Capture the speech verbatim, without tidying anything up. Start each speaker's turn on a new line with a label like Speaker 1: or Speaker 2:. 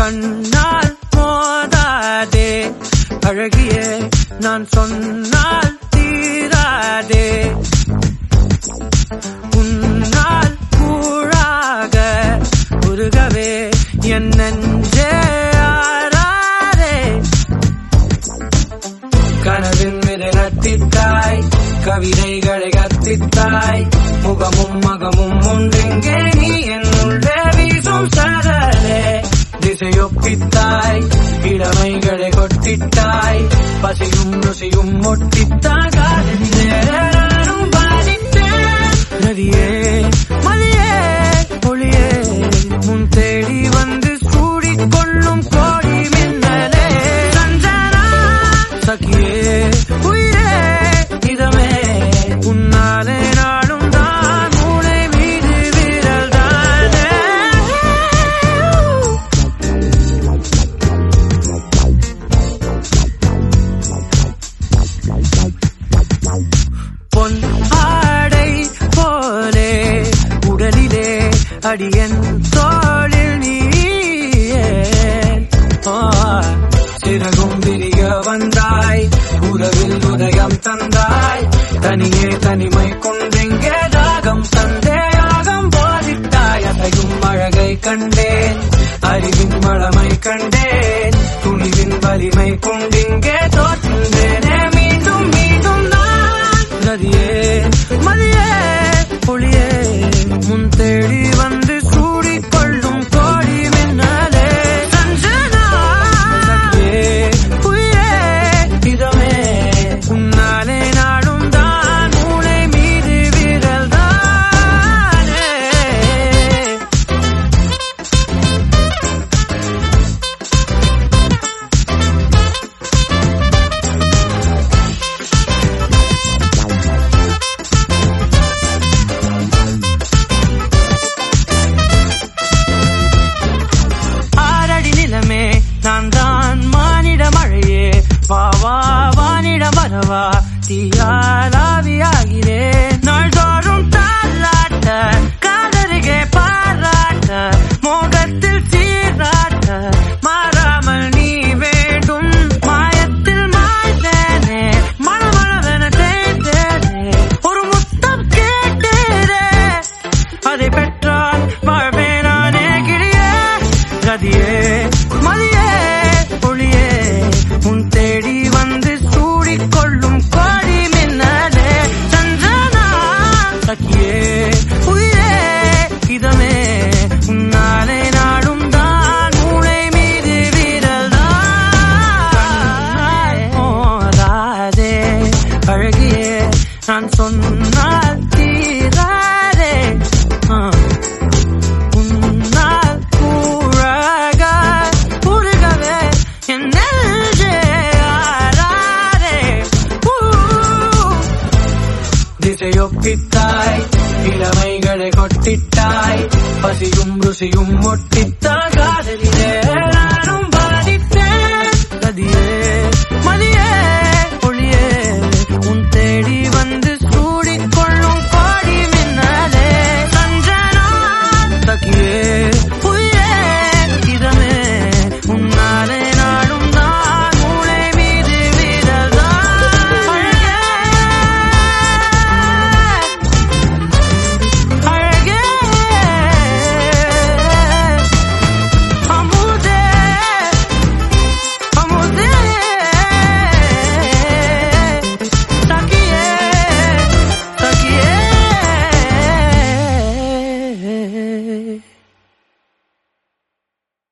Speaker 1: கண்ணால் மோதாதே அழகியே நான் சொன்னால் தீராதே உன்னால் கூழாக உருகவே என் நெஞ்சே ஆராரே கனவின் மீது நட்டித்தாய் கவிதைகளை கத்தித்தாய் முகமும் மகமும் ஒன்றெங்கே நீ என்னுள்ளே வீசும் சரலே திசையொப்பித்தாய் இளமைகளை கொட்டித்தாய் பசியும் ருசியும் ஒட்டித்தாய் காதலிலேனும் பாதித்தேன் நதியே மதியே ஒளியே முன் தேடி வந்து சூடிக்கொள்ளும் கோடி மின்னலே சஞ்சனா சகியே உயிரே இதமே உன்னாலே நாளும் தான் மூளை மீது விரல் தானே பொன் ஆடை போலே உடலிலே அடியன் தோளில் நீயே சிறகும் விரிய வந்தாய் உறவில் உதயம் தந்தாய் தனியே தனிமை கொண்டெங்கே தாகம் தந்தேயாகம் போதித்தாய் அதையும் அழகை கண்டேன் அறிவின் வளமை கண்டேன் துணிவின் வலிமை கொண்டிங்கே தோற்றுந்தேனே மீண்டும் மீண்டும் நான் நதியே மதியே ஒளியே முன் தேடி வந்து சூடிக்கொள்ளும் கோடி மின்னலே சஞ்சனா சகியே உயிரே இதமே உன்னாலே நாடும் தான் மூளை மீது விரல் தானே ஆரடி நிலமே நான் தான் மானிட மழையே வா வா வானிட வரவா தீயாலாவியாகிறேன் நாள்தோறும் தாலாட்ட காதருகே பாராட்ட மோகத்தில் சீராட்ட மாறாமல் நீ வேண்டும் மாயத்தில் மாய்ந்தேனே மனமளவென தேய்ந்தேனே ஒரு முத்தம் கேட்டேனே அதை பெற்றால் வாழ்வேன் நானே கிளியே கதியே மதியே ஒளியே உன் தேடி வந்து சூடிக்கொள்ளும் கோடி மின்னலே சஞ்சனா சகியே உயிரே இதமே உன்னாலே நாடும் தான் மூளை மீது விரல் தான் மோதாதே அழகியே நான் சொன்னால் தீராதே உன்னால் கூழாக உருகவே என் நெஞ்சே ஆராரே திசையொப்பித்தாய் இளமைகளை கொட்டித்தாய் பசியும் ருசியும் ஒட்டி